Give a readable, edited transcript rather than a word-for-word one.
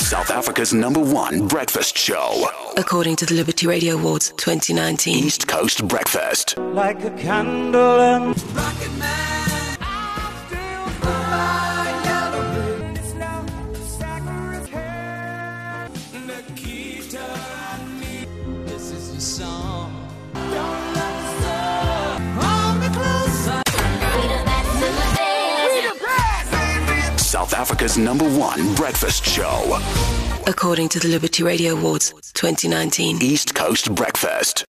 South Africa's #1 breakfast show. According to the Liberty Radio Awards 2019. East Coast Breakfast. Like a candle and Rocket Man, I'm still flying yellow brick. It's now Zacharias hair. Nikita, I need. This is your song. Don't let the sun hold me closer. South Africa's #1 breakfast show. According to the Liberty Radio Awards 2019. East Coast Breakfast.